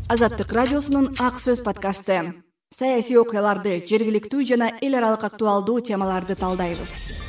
Азаттык радиосунун Ак сөз подкасты. Саясий окуяларды, жергиликтүү жана эл аралык актуалдуу темаларды талдайбыз.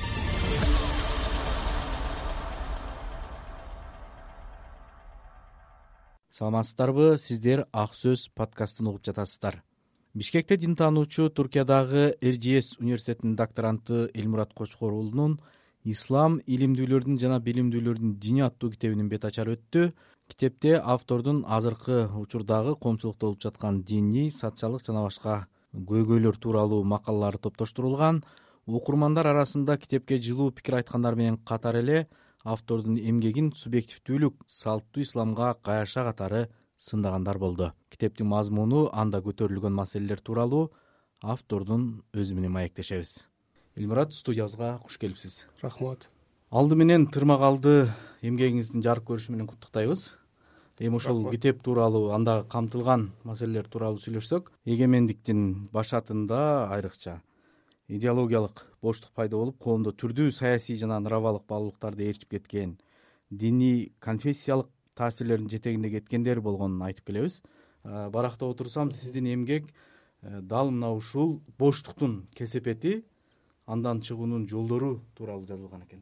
Саламатсыздарбы, сиздер Ак сөз подкастын угуп жатасыздар. Бишкекте дин таануучу Туркиядагы Эржиес университетинин докторанты Элмурат Кочкор уулунун «Ислам илимдүүлөрдүн жана билимдүүлөрдүн дини» аттуу китебинин бет ачары өттү. Китепте автордун азыркы учурдагы коомчулукта болуп жаткан диний, социалдык жана башка көйгөйлөр тууралуу макалалары топтоштурулган. Окурмандар арасында китепке жылуу пикир айткандар менен катар эле автордун эмгегин субъективдүүлүк, салттуу исламга каяша катары сындагандар болду. Китептин мазмуну, анда көтөрүлгөн маселелер тууралуу автордун өзү менен маектешебиз. Элмурат, студиябызга куш келипсиз. Рахмат. Алды менен тырмак эмгегиңиздин жарык көрүшү менен куттуктайбыз. Эми ошол китеп тууралуу, анда камтылган маселелер тууралуу сүйлөшсөк, эгемендиктин башатында айрыкча идеологиялык боштук пайда болуп, коомдо түрдүү саясий жана нравалык баалуулуктарды ээрчип кеткен, диний, конфессиялык таасирлердин жетегинде кеткендер болгонун айтып келебиз. Барактап отурсам, сиздин эмгек дал мына ушул боштуктун кесепети, андан чыгуунун жолдору тууралуу жазылган экен.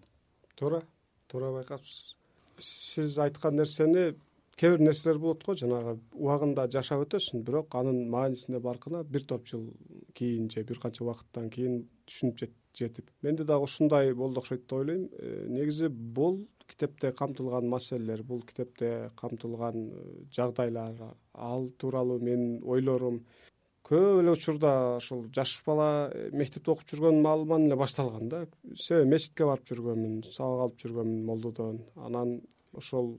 Туура байкапсыз. Сиз айткан нерсени, кээ бир нерселер болот го, жанагы убагында жашап өтөсүң, бирок анын маанисине баркына бир топ жыл кийин же бир канча убакыттан кийин түшүнүп жетип. Менде дагы ушундай болду окшойт деп ойлойм. Негизи бул китепте камтылган маселелер, бул китепте камтылган жагдайлар, ал тууралуу менин ойлорум көп эле учурда ошол жаш бала мектепте окуп жүргөн маалыман эле башталган да. Себеби мечитке барып жүргөнмүн, сабак алып жүргөнмүн молдодон. Анан ошол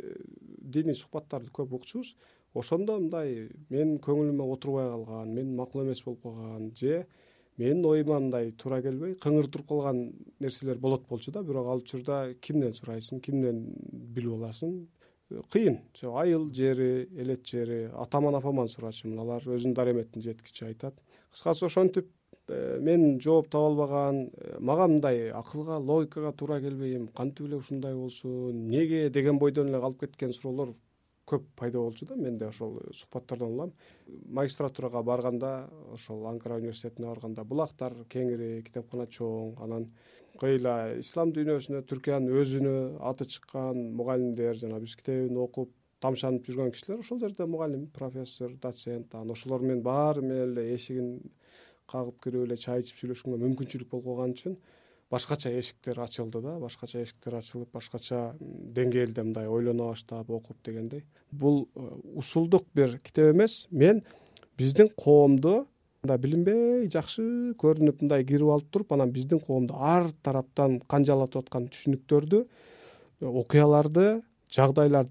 диний сухбаттарды көп укчубуз. Ошондо мындай менин көңүлүмө отурбай калган, менин макул эмес болуп калган же менин оюма мындай туура келбей кыңыр туруп калган нерселер болот болчу да. Бирок ал учурда кимден сурайсың, кимден билип аласың? Кыйын. Айыл жери, элет жери, атаман апаман сурачумун. Алар өзүнүн дареметтин жеткичи айтат. Кыскасы ошентип мен жооп таба албаган, мага мындай акылга, логикага туура келбейм, кантип эле ушундай болсун, неге деген бойдон эле калып кеткен суроолор көп пайда болчу да. Мен да ошол сухбаттардан улам. Магистратурага барганда, ошол Анкара университетине барганда, булактар кеңири, китепкана чоң, анан кыйла ислам дүйнөсүнө, Түркиянын өзүнө аты чыккан мугалимдер, жана биз китебин окуп тамшанып жүргөн кишилер ошол жерде мугалим, профессор, доцент, анан ошолор менен баары менен эле эшигин кагып кирип эле чай ичип сүйлөшкөнгө мүмкүнчүлүк болуп калган үчүн башкача эшиктер ачылды да, башкача эшиктер ачылып, башкача деңгээлде мындай ойлоно баштап, окуп дегендей. Бул усулдук бир китеп эмес. Мен биздин коомдо мындай билинбей жакшы көрүнүп мындай кирип алып туруп, анан биздин коомдо ар тараптан канжалатып аткан түшүнүктөрдү, окуяларды, жагдайларды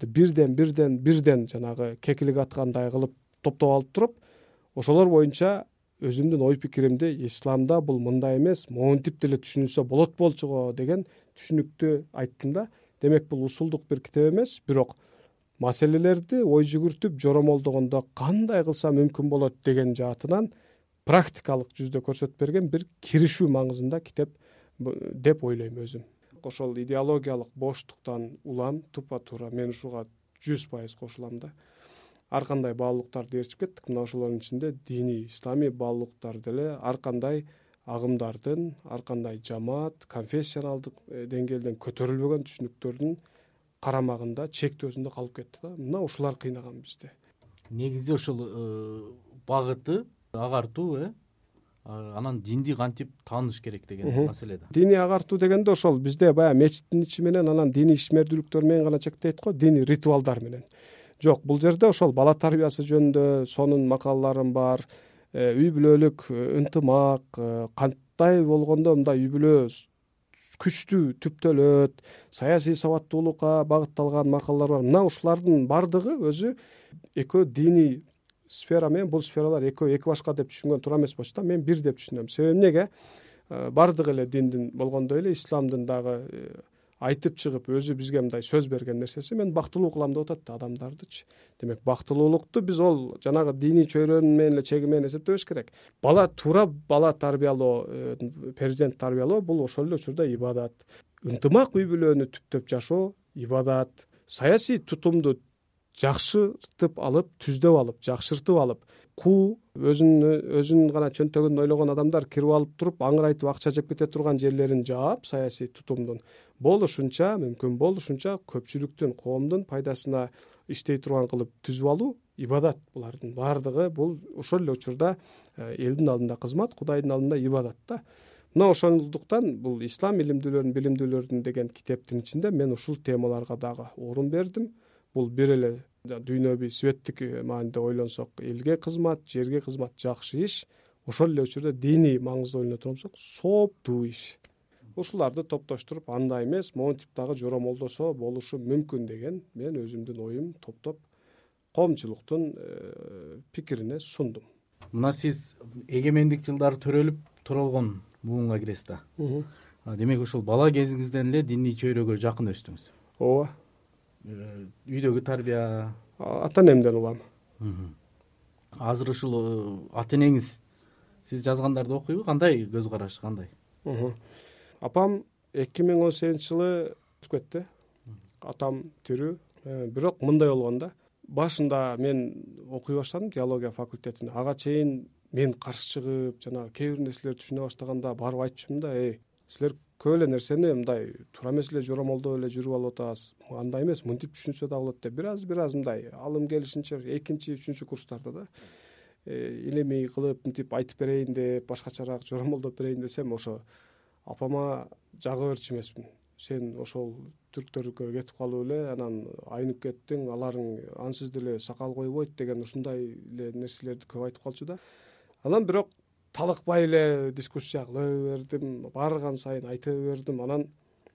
бирден жанагы кекилик аткандай кылып топтоп алып туруп, ошолор боюнча өзүмдүн ой пикиримди исламда бул мындай эмес, монтип деле түшүнүлсө болот болчуго деген түшүнүктү айттым да. Демек бул усулдук бир китеп эмес, бирок маселелерди ой жүгүртүп жоромолдогондо кандай кылса мүмкүн болот деген жаатынан практикалык жүздө көрсөтүп берген бир киришүү маңызында китеп деп ойлойм өзүм. Ошол идеологиялык боштуктан улам, тупа-туура мен ушуга 100% кошулам да. Ар кандай баалуулуктарды ээрчип кеттик. Мына ошолордун ичинде диний, исламий баалуулуктар деле ар кандай агымдардын, ар кандай жамаат, конфессионалдык деңгээлден көтөрүлбөгөн түшүнүктөрдүн карамагында, чектөөсүндө калып кетти да. Мына ушулар кыйнаган бизди. Негизи ошол багыты агартуу, анан динди кантип тааныш керек деген маселе да. Диний агартуу дегенде ошол бизде баягы мечиттин ичи менен, анан диний ишмердүүлүктөр менен гана чектейт го, диний ритуалдар менен. Жок, бул жерде ошол бала тарбиясы жөнүндө сонун макалаларым бар. Үй бүлөлүк ынтымак, кандай болгондо мындай үй бүлө күчтүү түптөлөт, саясий сабаттуулукка багытталган макалалар бар. Мына ушулардын бардыгы өзү экөө диний сфера менен бул сфералар экөө эки башка деп түшүнгөн туура эмес болчу да. Мен бир деп түшүнөм. Себеби эмнеге? Бардыгы эле диндин болгондой эле исламдын дагы айтып чыгып өзү бизге мындай сөз берген нерсеси, мен бактылуу кылам деп атат да адамдардычы. Демек бактылуулукту биз ол жанагы диний чөйрөнүн менен эле чеги менен эсептебеш керек. Бала тарбиялоо, перзент тарбиялоо бул ошол эле учурда ибадат. Ынтымак үй бүлөнү түптөп жашоо ибадат. Саясий тутумду жакшыртып алып, түздөп алып, жакшыртып алып, өзүнүн гана чөнтөгүн ойлогон адамдар кирип алып туруп аңырайтып акча жеп кете турган жерлерин жаап, саясий тутумдун болушунча мүмкүн болушунча көпчүлүктүн, коомдун пайдасына иштей турган кылып түзүп алуу ибадат. Булардын баардыгы бул ошол эле учурда элдин алдында кызмат, Кудайдын алдында ибадат да. Мына ошондуктан бул ислам билимдүүлөрүн деген китептин ичинде мен ушул темаларга дагы орун бердим. Бул бир эле дүйнөбүй светтик мааниде ойлонсок элге кызмат, жерге кызмат жакшы иш, ошол эле учурда диний маңызды ойлоно турсак сооптуу иш. Ушуларды топтоштуруп андай эмес, монтип дагы жоромолдосо болушу мүмкүн деген мен өзүмдүн оюм топтоп коомчулуктун пикирине сундум. Мына сиз эгемендик жылдары төрөлүп туралган буунга киресиз да. Демек ушул бала кезиңизден эле диний чөйрөгө жакын өстүңүз. Ооба. Үйдөгү тарбия ата энемден улам. Азыр ушул ата энеңиз сиз жазгандарды окуйбу? Кандай көз карашы, кандай? Апам 2018-жылы өтүп кетти. Атам тирүү. Бирок мындай болгон да. Башында мен окуй баштадым теология факультетине. Ага чейин мен каршы чыгып, жана кээ бир нерселерди түшүнө баштаганда барып айтчумун да, силер көп эле нерсени мындай туура эмес эле жоромолдоп эле жүрүп алып атасыз. Андай эмес, мынтип түшүнсө да болот деп бир аз мындай алым келишинче экинчи, үчүнчү курстарда да илимий кылып мынтип айтып берейин деп, башкачараак жоромолдоп берейин десем, ошо апама жага берчү эмесмин. Сен ошол түрктөргө кетип калып эле анан айнып кеттиң, аларың ансыз деле сакал койбойт деген ушундай эле нерселерди көп айтып калчу да. Анан бирок талыкпай эле дискуссия кыла бердим, барган сайын айта бердим. Анан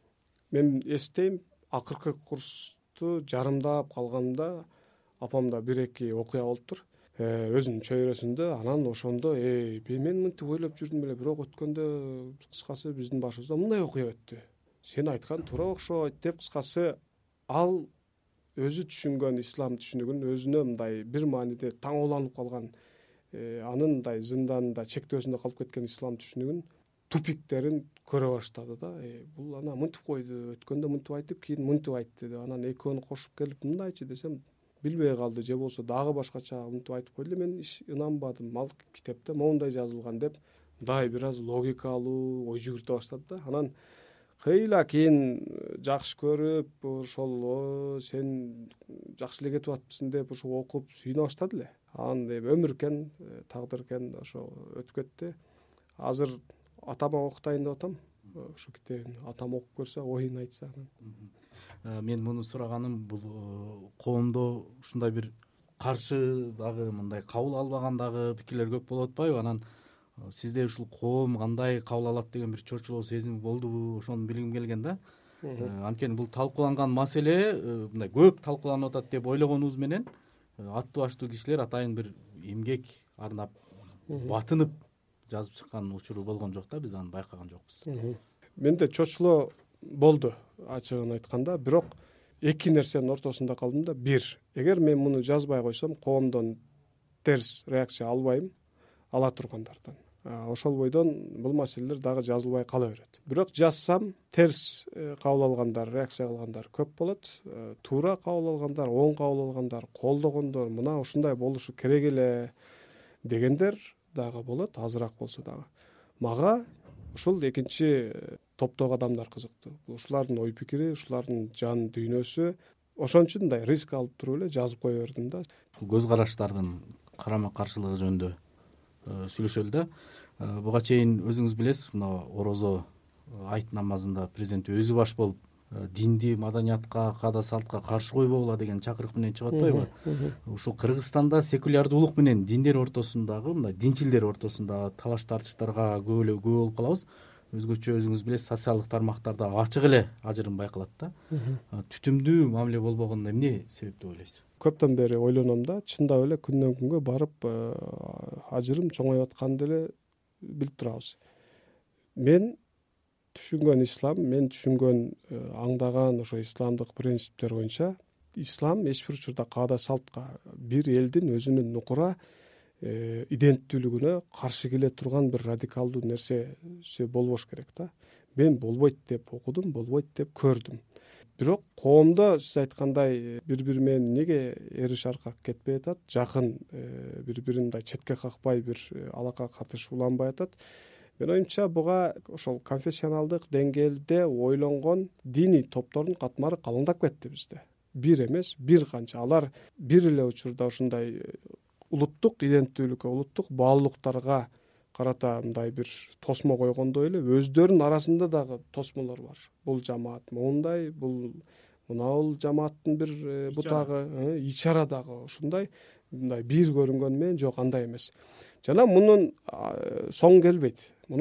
мен эстейм, акыркы курсту жарымдап калганда апамда бир-эки окуя болуптур өзүнүн чөйрөсүндө. Анан ошондо мен мынтип ойлоп жүрдүм эле, бирок өткөндө кыскасы биздин башыбызда мындай окуя өттү. Сен айткан туура окшойт деп, кыскасы ал өзү түшүнгөн ислам түшүнүгүн өзүнө мындай бир мааниде таңооланып калган, анын мындай зынданында, чектөөсүндө калып кеткен ислам түшүнүгүн тупиктерин көрө баштады да. Бул ана мынтип койду, өткөндө мынтип айтып, кийин мынтип айтты деп. Анан экөөнү кошуп келип мындайчы десем, билбей калды, же болбосо дагы башкача мынтип айтып койду. Мен ынанбадым. Ал китепте моундай жазылган деп, мындай бир аз логикалуу ой жүгүртө баштады да. Анан кыйла кийин жакшы көрүп, ошол сен жакшы эле кетип атыпсың деп ошо окуп сүйүнө баштады эле. Анан өмүр экен, тагдыр экен, ошо өтүп кетти. Азыр атама окутайын деп атам. Ошо китебин атам окуп көрсө, оюн айтса анан. Мен муну сураганым бул коомдо ушундай бир каршы дагы, мындай кабыл албаган дагы пикирлер көп болуп атпайбы? Анан сизде ушул коом кандай кабыл алат деген бир чочулоо сезими болдубу? Ошону билгим келген да. Анткени бул талкууланган маселе мындай көп талкууланып атат деп ойлогонубуз менен аттуу баштуу кишилер атайын бир эмгек арнап, батынып жазып чыккан учуру болгон жок да, биз аны байкаган жокпуз. Менде чочулоо болду, ачыгын айтканда. Бирок эки нерсенин ортосунда калдым да. Бир, эгер мен муну жазбай койсом, коомдон терс реакция албайм, ала тургандардан. Ошол бойдон бул маселелер дагы жазылбай кала берет. Бирок жазсам, терс кабыл алгандар, реакция кылгандар көп болот. Туура кабыл алгандар, оң кабыл алгандар, колдогондор, мына ушундай болушу керек эле дегендер дагы болот, азыраак болсо дагы. Мага ушул экинчи топтогу адамдар кызыктуу. Ушулардын ой пикири, ушулардын жан дүйнөсү. Ошон үчүн мындай риск алып туруп эле жазып кое бердим да. Көз караштардын карама каршылыгы жөнүндө сүйлөшөлү да. Буга чейин өзүңүз билесиз, мына орозо айт намазында президент өзү баш болуп динди, маданиятка, каада салтка каршы койбогула деген чакырык менен чыгып атпайбы? Ушул Кыргызстанда секулярдуулук менен диндер ортосундагы, мындай динчилдер ортосундагы талаш тартыштарга көп болуп калабыз. Өзгөчө өзүңүз билесиз, социалдык тармактарда ачык эле ажырым байкалат да. Түтүмдүү мамиле болбогонуна эмне себеп деп ойлойсуз? Көптөн бери ойлоном да, чындап эле күндөн күнгө барып ажырым чоңоюп атканды эле билип турабыз. Мен түшүнгөн ислам, мен түшүнгөн, аңдаган ошо исламдык принциптер боюнча, ислам эч бир учурда каада салтка, бир элдин өзүнүн нукура иденттүүлүгүнө каршы келе турган бир радикалдуу нерсе болбош керек да. Мен болбойт деп окудум, болбойт деп көрдүм. бирок коомдо сиз айткандай бири бири менен эмнеге эриш аркак кетпей атат, жакын бири бирин мындай четке какпай бир алака катыш уланбай атат. Менин оюмча буга ошол конфессионалдык деңгээлде ойлонгон диний топтордун катмары калыңдап кетти бизде. Бир эмес, бир канча. Алар бир эле учурда ушундай улуттук иденттүүлүккө, улуттук баалуулуктарга карата мындай бир тосмо койгондой эле өздөрүнүн арасында дагы тосмолор бар. Бул жамаат моундай, бул мынабул жамааттын бир бутагы, ичара дагы ушундай мындай бир көрүнгөнү менен жок андай эмес. Жана мунун соң келбейт.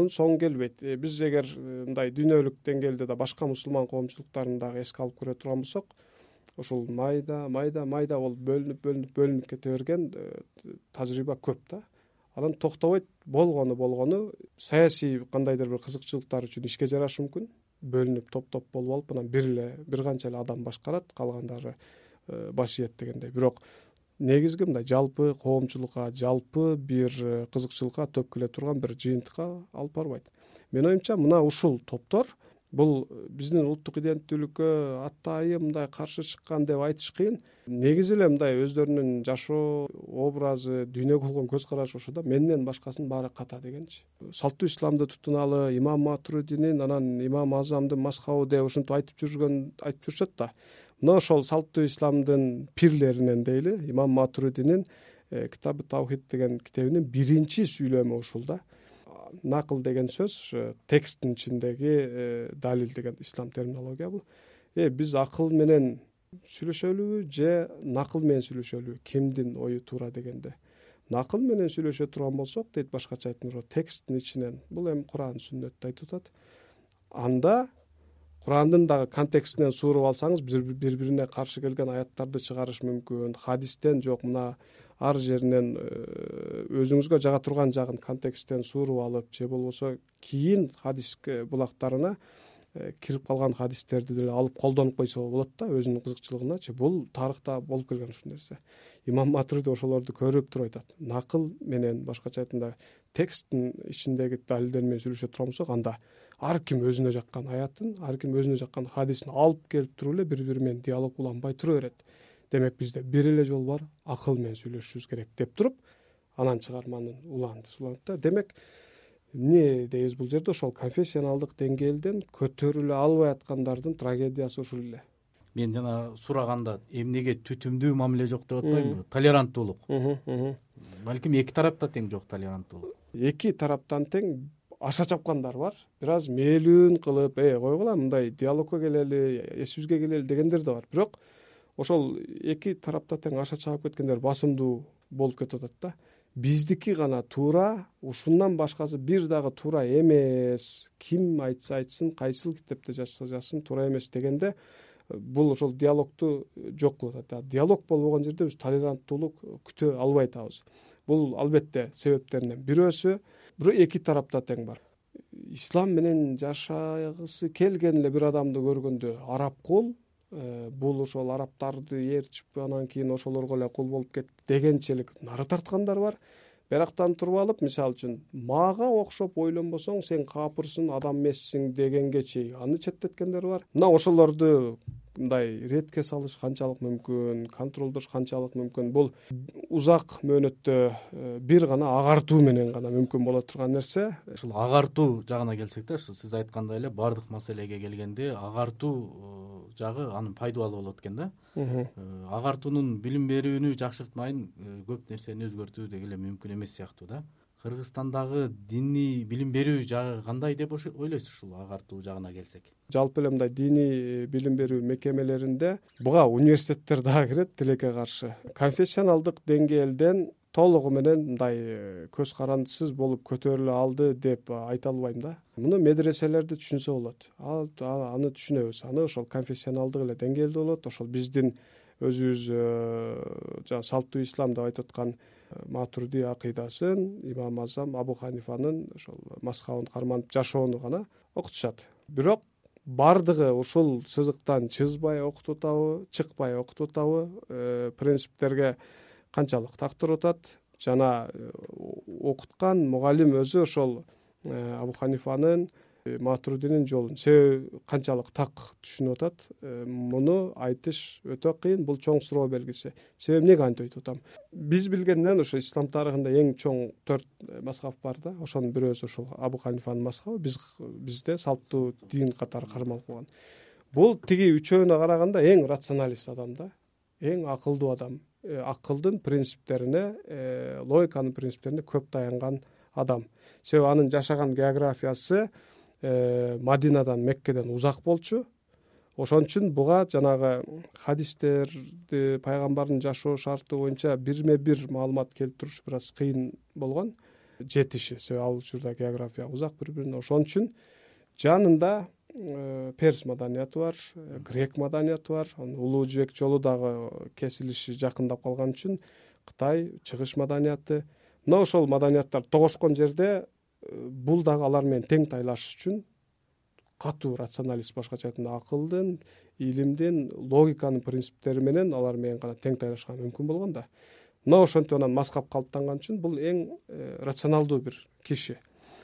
Биз эгер мындай дүйнөлүк деңгээлде да башка мусулман коомчулуктарын дагы эске алып көрө турган болсок, ушул майда болуп бөлүнүп кете берген тажрыйба көп да. Анан токтобойт, болгону саясий кандайдыр бир кызыкчылыктар үчүн ишке жарашы мүмкүн. Бөлүнүп топ болуп алып, анан бир канча эле адам башкарат, калгандары баш ийет дегендей. Бирок негизги мындай жалпы коомчулукка, жалпы бир кызыкчылыкка төп келе турган бир жыйынтыкка алып барбайт. Менин оюмча мына ушул топтор бул биздин улуттук иденттүүлүккө атайын мындай каршы чыккан деп айтыш кыйын. Негизи эле мындай өздөрүнүн жашоо образы, дүйнөгө болгон көз карашы ошо да менден башкасынын баары ката дегенчи. Салттуу исламды тутуналы имам Матуридинин, анан имам Азамдын мазхабы деп ушинтип айтып жүрүшөт да. Мына ошол салттуу исламдын пирлеринен дейли, имам Матуридинин Китабы Таухид деген китебинин биринчи сүйлөмү ушул да. Накыл деген сөз тексттин ичиндеги далил деген ислам терминология бул. Биз акыл менен сүйлөшөлүбү же накыл менен сүйлөшөлүбү, кимдин ою туура дегенде. Накыл менен сүйлөшө турган болсок, дейт башкача айтканда, тексттин ичинен, бул эми Куран, сүннөттү айтып атат. Анда Курандын дагы контекстинен сууруп алсаңыз, бири бирине каршы келген аяттарды чыгарыш мүмкүн. Хадистен жок, мына ар жеринен өзүңүзгө жага турган жагын контексттен сууруп алып, же болбосо кийин хадис булактарына кирип калган хадистерди деле алып колдонуп койсо болот да, өзүнүн кызыкчылыгыначы. Бул тарыхта болуп келген ушул нерсе. Имам Матуриди ошолорду көрүп туруп айтат. Накыл менен, башкача айтканда, тексттин ичиндеги далилдер менен сүйлөшө турган болсок, анда ар ким өзүнө жаккан аятын, ар ким өзүнө жаккан хадисин алып келип туруп эле бири бири менен диалог уланбай тура берет. Демек бизде бир эле жол бар, акыл менен сүйлөшүшүбүз керек деп туруп, анан чыгарманын уланат да. Демек эмне дейбиз бул жерде, ошол конфессионалдык деңгээлден көтөрүлө албай аткандардын трагедиясы ушул эле. Мен жана сураганда эмнеге түтүмдүү мамиле жок деп атпаймынбы? Толеранттуулук. Балким эки тарапта тең жок толеранттуулук. Эки тараптан тең аша чапкандар бар. Бир аз мээлүүн кылып, койгула, мындай диалогко келели, эсибизге келели дегендер да бар. Бирок ошол эки тарапта тең аша чаап кеткендер басымдуу болуп кетип атат да. Биздики гана туура, ушундан башкасы бир дагы туура эмес. Ким айтса айтсын, кайсыл китепте жазса жазсын, туура эмес дегенде бул ошол диалогду жок кылып атат. Диалог болбогон жерде биз толеранттуулук күтө албай атабыз. Бул албетте себептеринен бирөөсү, бирок эки тарапта тең бар. Ислам менен жашагысы келген эле бир адамды көргөндө араб кул, бул ошол арабтарды ээрчип, анан кийин ошолорго эле кул болуп кетти дегенчелик нары тарткандар бар. Бирактан туруп алып, мисалы үчүн, мага окшоп ойлонбосоң сен капырсың, адам эмессиң дегенге чейин аны четтеткендер бар. Мына ошолорду мындай ретке салыш канчалык мүмкүн, контролдош канчалык мүмкүн, бул узак мөөнөттө бир гана агартуу менен гана мүмкүн боло турган нерсе. Ушул агартуу жагына келсек да, сиз айткандай эле бардык маселеге келгенде агартуу жагы анын пайдалуу болот экен да. Агартуунун билим берүүнү жакшыртмайын, көп нерсени өзгөртүү деги эле мүмкүн эмес сыяктуу да. Кыргызстандагы диний билим берүү жагы кандай деп ойлойсуз ушул агартуу жагына келсек? Жалпы эле мындай диний билим берүү мекемелеринде буга университеттер дагы кирет, тилекке каршы. Конфессионалдык деңгээлден толугу менен мындай көз карандысыз болуп көтөрүлө алды деп айта албайм да. Муну медреселерди түшүнсө болот. Аны түшүнөбүз. Аны ошол конфессионалдык эле деңгээлде болот. Ошол биздин өзүбүз жана салттуу ислам деп айтып аткан Матуриди акыйдасын, имам Азам, Абу Ханифанын ошол мазхабын карманып жашоону гана окутушат. Бирок бардыгы ушул сызыктан чыкпай окутуп атабы, принциптерге канчалык тактырып атат, жана окуткан мугалим өзү ошол Абу Ханифанын Матуридинин жолун себеби канчалык так түшүнүп атат, муну айтыш өтө кыйын. Бул чоң суроо белгиси. Себеби эмнеге антип айтып атам? Биз билгенден ошо ислам тарыхында эң чоң 4 мазхаб бар да. Ошонун бирөөсү ушул Абу Ханифанын мазхабы, бизде салттуу дин катары кармалып калган. Бул тиги үчөөнө караганда эң рационалист адам да, эң акылдуу адам, акылдын принциптерине, логиканын принциптерине көп таянган адам. Себеби анын жашаган географиясы Мадинадан, Меккеден узак болчу. Ошон үчүн буга жанагы хадистерди, пайгамбардын жашоо шарты боюнча бирме-бир маалымат келтириш бир аз кыйын болгон жетиши. Себеби ал учурда география узак бири-бирине. Ошон үчүн жанында перс маданияты бар, грек маданияты бар. Улуу жибек жолу дагы кесилиши жакындап калган үчүн Кытай, чыгыш маданияты. Мына ошол маданияттар тогошкон жерде бул дагы алар менен тең тайлашыш үчүн катуу рационалист, башкача айтканда акылдын, илимдин, логиканын принциптери менен алар менен гана тең тайлашкан мүмкүн болгон да. Мына ошентип анан мазхаб калыптанган үчүн бул эң рационалдуу бир киши.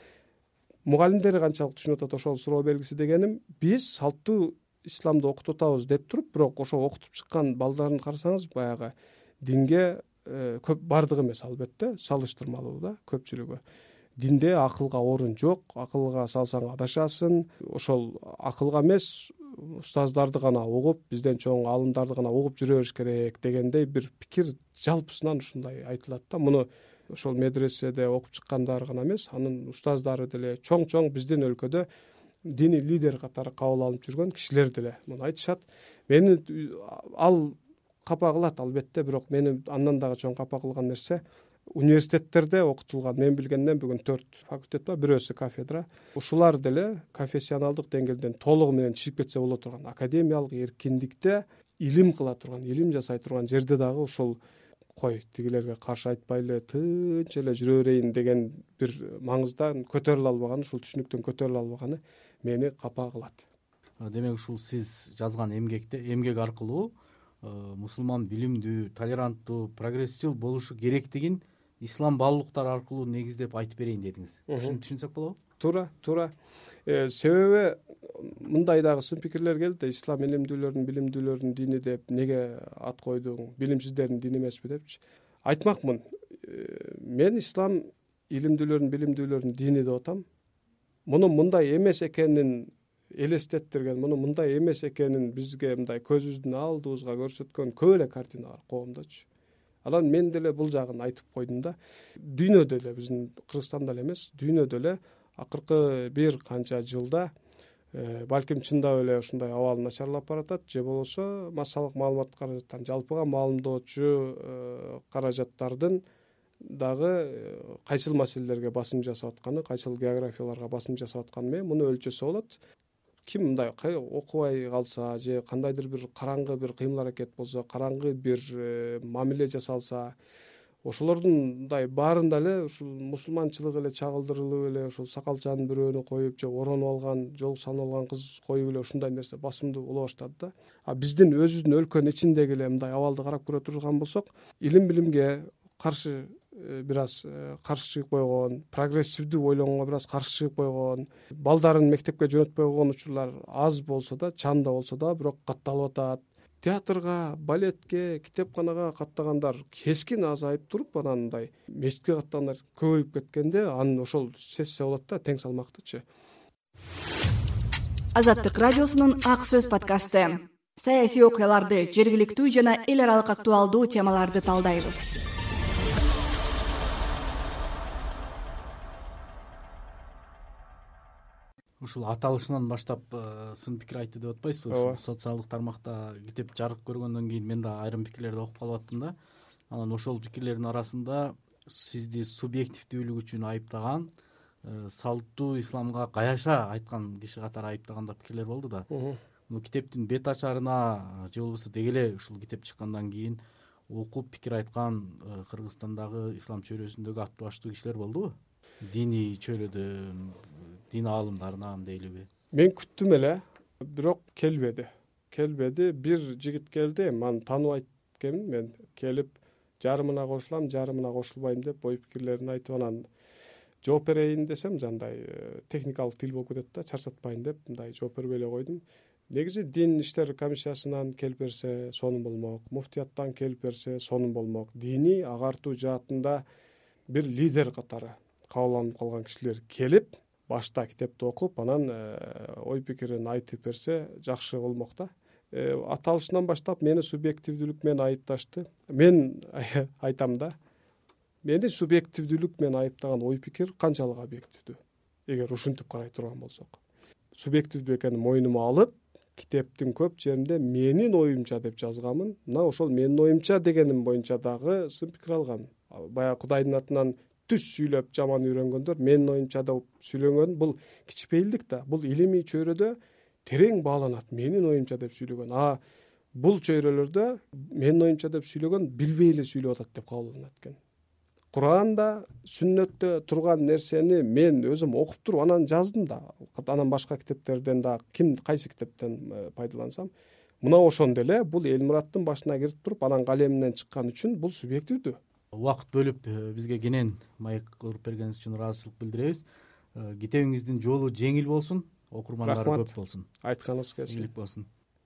Мугалимдери канчалык түшүнүп атат, ошол суроо белгиси дегеним, биз салттуу исламды окутуп атабыз деп туруп, бирок ошо окутуп чыккан балдарын карасаңыз, баягы динге көп бардыгы эмес, албетте салыштырмалуу да көпчүлүгү. Динде акылга орун жок, акылга салсаң адашасың, ошол акылга эмес, устаздарды гана угуп, бизден чоң аалымдарды гана угуп жүрө бериш керек дегендей бир пикир жалпысынан ушундай айтылат да. Муну ошол медреседе окуп чыккандар гана эмес, анын устаздары деле чоң биздин өлкөдө диний лидер катары кабыл алынып жүргөн кишилер деле муну айтышат. Мени ал капа кылат албетте, бирок мени андан дагы чоң капа кылган нерсе университеттерде окутулган. Мен билгенден бүгүн 4 факультет бар, бирөөсү кафедра. Ушулар деле профессионалдык деңгээлден толугу менен чыгып кетсе боло турган, академиялык эркиндикте илим кыла турган, илим жасай турган жерде дагы ушул кой тигилерге каршы айтпайлы тынч эле жүрө берейин деген бир маңыздан көтөрүлө албаганы, ушул түшүнүктөн көтөрүлө албаганы мени капа кылат. Демек ушул сиз жазган эмгек аркылуу мусулман билимдүү, толеранттуу, прогрессчил болушу керектигин ислам баалуулуктары аркылуу негиздеп айтып берейин дедиңиз. Ушуну түшүнсөк болобу? Туура. Себеби мындай дагы сын пикирлер келди да, ислам билимдүүлөрүнүн дини деп неге ат койдуң, билимсиздердин дини эмеспи депчи. Айтмакмын, мен ислам билимдүүлөрүнүн дини деп атам. Муну мындай эмес экенин элестеттирген, муну мындай эмес экенин бизге мындай көзүбүздүн алдыбызга көрсөткөн көп эле картина бар коомдочу. Анан мен деле бул жагын айтып койдум да. Дүйнөдө эле, биздин Кыргызстанда эле эмес, дүйнөдө эле акыркы бир канча жылда балким чындап эле ушундай абал начарлап баратат, же болбосо массалык маалымат каражаттарын жалпыга маалымдоочу каражаттардын дагы кайсыл маселелерге басым жасап атканы, кайсыл географияларга басым жасап атканы менен муну өлчөсө болот. Ким мындай окубай калса, же кандайдыр бир караңгы бир кыймыл аракет болсо, караңгы бир мамиле жасалса, ошолордун мындай баарында эле ушул мусулманчылык эле чагылдырылып эле, ушул сакалчанын бирөөнү коюп, же оронуп алган, жол салынып алган кыз коюп эле ушундай нерсе басымдуу боло баштады да. А биздин өзүбүздүн өлкөнүн ичиндеги эле мындай абалды карап көрө турган болсок, билимге каршы бир аз каршы чыгып койгон, прогрессивдүү ойлогонго бир аз каршы чыгып койгон, балдарын мектепке жөнөтпөй койгон учурлар аз болсо да, чанда болсо да, бирок катталып атат. Театрга, балетке, китепканага каттагандар кескин азайып туруп, анан мындай мечитке каттагандар көбөйүп кеткенде, анын ошол сессия болот да, тең салмактуучу. Азаттык радиосунун Ак сөз подкасты. Саясий окуяларды, жергиликтүү жана эл аралык актуалдуу темаларды талдайбыз. Ушул аталышынан баштап сын пикир айтты деп атпайсызбы? Ушул социалдык тармакта китеп жарык көргөндөн кийин мен да айрым пикирлерди окуп калып аттым да. Анан ошол пикирлердин арасында сизди субъективдүүлүк үчүн айыптаган, салттуу исламга каяша айткан киши катары айыптаган да пикирлер болду да. Бул китептин бет ачарына же болбосо деги эле ушул китеп чыккандан кийин окуп пикир айткан Кыргызстандагы ислам чөйрөсүндөгү аттуу баштуу кишилер болдубу? Диний чөйрөдө дин аалымдарынан дейлиби? Мен күттүм эле, бирок келбеди. Бир жигит келди, аны тааныбайт экенмин. Мен келип жарымына кошулам, жарымына кошулбайм деп ой пикирлерин айтып, анан жооп берейин десем жандай техникалык тил болуп кетет да, чарчатпайын деп мындай жооп бербей эле койдум. Негизи дин иштер комиссиясынан келип берсе сонун болмок, муфтияттан келип берсе сонун болмок. Диний агартуу жаатында бир лидер катары кабыл алынып калган кишилер келип башта китепти окуп анан ой пикирин айтып берсе жакшы болмок да. Аталышынан баштап мени субъективдүүлүк менен айыпташты. Мен айтам да, мени субъективдүүлүк менен айыптаган ой пикир канчалык объективдүү? Эгер ушинтип карай турган болсок, субъективдүү экенин мойнума алып, китептин көп жеринде менин оюмча деп жазганмын. Мына ошол менин оюмча дегеним боюнча дагы сын пикир алгам. Баягы Кудайдын атынан түз сүйлөп жаман үйрөнгөндөр менин оюмча деп сүйлөгөн бул кичпейилдик да. Бул илимий чөйрөдө терең бааланат. Менин оюмча деп сүйлөгөн. Бул чөйрөлөрдө менин оюмча деп сүйлөгөн билбей эле сүйлөп атат деп кабыл алынат экен. Куранда, сүннөттө турган нерсени мен өзүм окуп туруп анан жаздым да. Анан башка китептерден да кайсы китептен пайдалансам, мына ошондо эле бул Элмураттын башына кирип туруп анан калеминен чыккан үчүн бул субъективдүү. Убакыт бөлүп бизге кенен маек кылып бергениңиз үчүн ыраазычылык билдиребиз. Китебиңиздин жолу жеңил болсун, окурмандары көп болсун. Айтканыңыз келсин. Ийгилик болсун.